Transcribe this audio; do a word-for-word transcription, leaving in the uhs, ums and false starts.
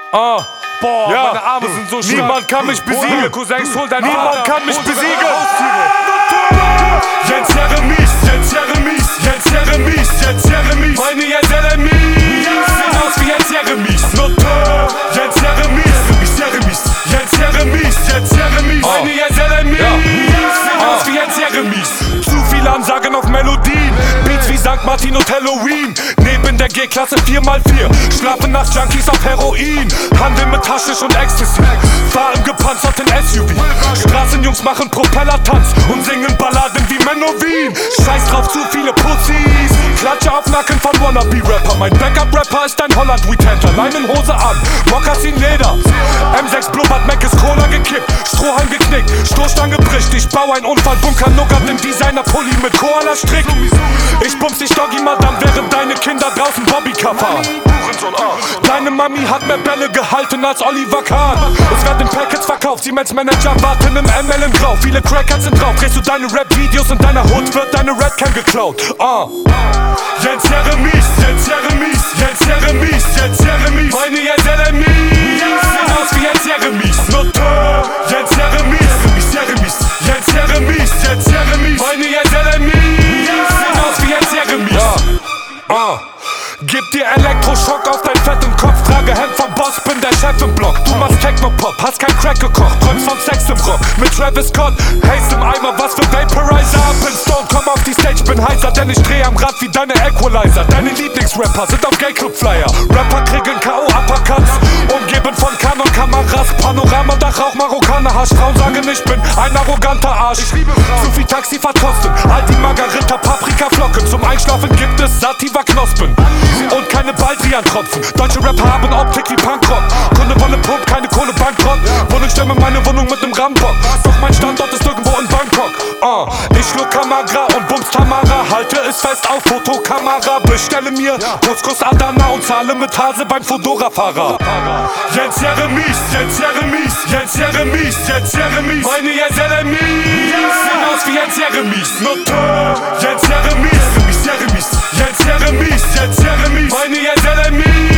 Ah, boah, ja. meine Arme sind so stark. Niemand kann mich besiegen. Cousins, hol dein Niemand Vater. kann mich Hol besiegen. Jens Jeremies, Jens Jeremies, Jens Jeremies, Jens Jeremies. Meine Jens Jeremies sehen aus wie Jens Jeremies. Notar. Jens Jeremies, Jeremies, Jens Jeremies, Jens Jeremies. Meine Jens Jeremies sehen aus wie Jens Jeremies. Zu viele Ansagen auf Melodien, Beats wie Sankt Martin und Halloween. Neben der G-Klasse vier mal vier, schlafen nach Junkies auf Heroin. Handel mit Haschisch und Ecstasy, fahr im gepanzerten S U V. Straßenjungs machen Propellertanz und singen Balladen wie Menowin. Scheiß drauf, zu viele Pussys, Klatsche auf Nacken von Wannabe-Rapper. Mein Backup-Rapper ist ein Holland-Weed-Händler, Leinenhose an, Mokassin Leder. M sechs blubbert, Mac ist Cola gekippt, Strohhalm geknickt, Stoßstange bricht. Ich bau einen Unfall, Bunker Nuggert im Designer-Pulli mit Koala-Strick. Ich bumps dich Doggy Madame, während deine Kinder draußen Bobbycar fahren. Deine Mami hat mehr Bälle gehalten als Oliver Kahn. Es werden Packets verkauft, Siemens Manager warten im M L im Grau. Viele Crackheads sind drauf, drehst du deine Rap-Videos in deiner Hood, wird deine Redcam geklaut. uh. Jens Jeremies, Jens Jeremies, Jens Jeremies, Jens Jeremies. Meine Jens Jeremies sehen aus wie Jens Jeremies. Notar. Jens Jeremies, Jeremies, Jens Jeremies, Jens Jeremies. Meine Jens Jeremies sehen aus wie Jens Jeremies. ja. uh. Gib dir Elektroschock auf deinen fetten Kopf, trage Hemd vom Boss, bin der Chef im Block. Du machst Techno-Pop, hast kein Crack gekocht, träumst von Sex im Rock. Mit Travis Scott, Haze im Eimer, was für Vaporizer. Up in Stone, komm auf die Stage, bin heißer, denn ich dreh am Rad wie deine Equalizer. Deine Lieblingsrapper sind auf Gay-Club-Flyer. Rapper kriegen K O-Uppercuts, umgeben von Canon-Kameras. Panoramadach, Rauch, Marokkaner, Hasch. Frauen sagen, ich bin ein arroganter Arsch. Ich liebe Frauen. Zu viel Taxifahrt kosten, Aldi Margarita, Paprika-Flocken. Zum Einschlafen gibt es Sativa-Knospen und keine Baldrian-Tropfen. Deutsche Rapper haben Optik wie Punkrock. Kunde wolle Pump, keine Kohle, Bankrott. Wohnungsstimme, meine Wohnung mit nem Rambock. Doch mein Standort ist irgendwo in Bangkok. uh. Ich schluck Kamera und bums Tamara. Halte es fest auf Fotokamera. Bestelle mir Couscous Adana und zahle mit Hase beim Fodora-Fahrer. Jens Jeremies, Jens Jeremies, Jens Jeremies, Jens Jeremies. Meine Jens Jeremies sehen aus wie Jens Jeremies. Notar. Jens Jeremies, Jeremies, Jens Jeremies, Jens Jeremies. Meine Jens Jeremies